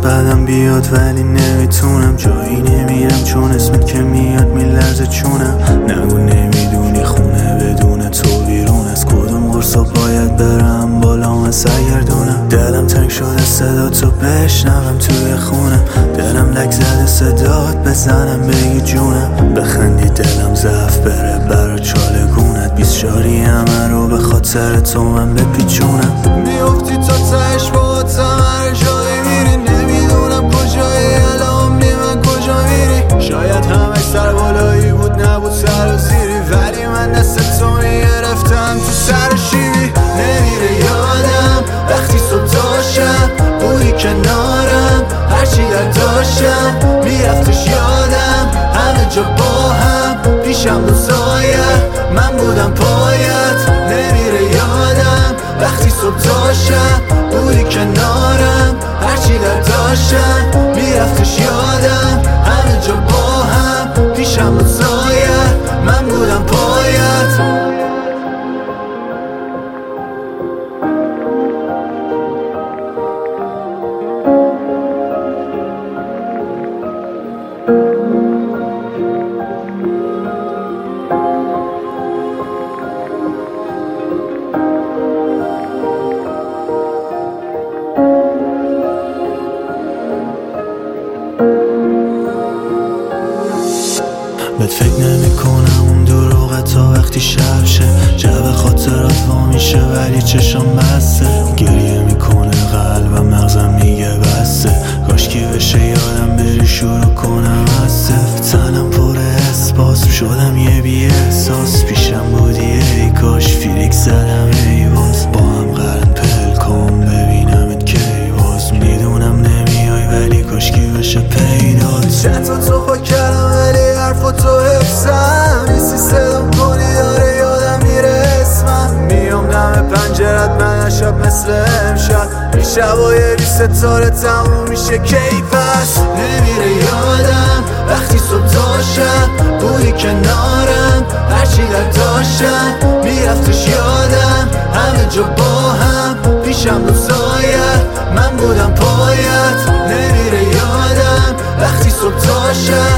قدم بیاد ولی نمیتونم، جایی نمیرم چون اسمت که میاد میلرزه چونم. نگو نمیدونی خونه بدون تو بیرون از کدوم قرصا باید برم بالا من سرگردونم. دلم تنگ شده صدا تو بشنوم توی خونم، دلم لک زده صدات بزنم بگی جونم. بخندی دلم ضعف بره برا چالگونت، 20 شاری همه رو به خاطر تو من بپیچونم. میافتی تا تهش باهاتم هر جایی میری، نمیدونم کجایی الان بی من کجا میری. شاید همه سر بالایی بود نبود سر و زیری، ولی من دست تو میگرفتم تو سر شیری. نمیره یادم وقتی صبح تا شب بودی کنارم، هرچی در داشتم میرفتش یادم، همه جا با هم پیشم روزایت من بودم پایت. نمیره یادم وقتی صبح تا شب بودی کنارم، هرچی در داشتم میرفتش یادم، همه جا با هم پیشم روزایت من بودم پایت. بهت فکر نمی کنم اون دروغت تا وقتی شب شه، جب خاطرات وا میشه ولی چشم بسته. گریه میکنه قلبم مغزم میگه بسته، کاشکی بشه یادم بری شروع کنم از صفر. تنم پر اسپاس شدم یه بی احساس، پیشم بودی ای کاش فیلیک زدم ای باز. با هم قرن پل کن ببینمت کی باز، میدونم نمیای ولی کاشکی بشه پیدات. چند تو پاک کردم ولی حرفا تو حفظم نیستی، صدام کنی داره یادم میره اسمم. میام دم پنجرت من شب مثل امشب، این شبای بی ستاره تموم میشه کی پس. نمیره یادم وقتی صبح تا شب بودی کنارم، هرچی در داشتم میرفتش یادم، همه جا با هم پیشم روزایت من بودم پایت. نمیره یادم وقتی صبح تا شب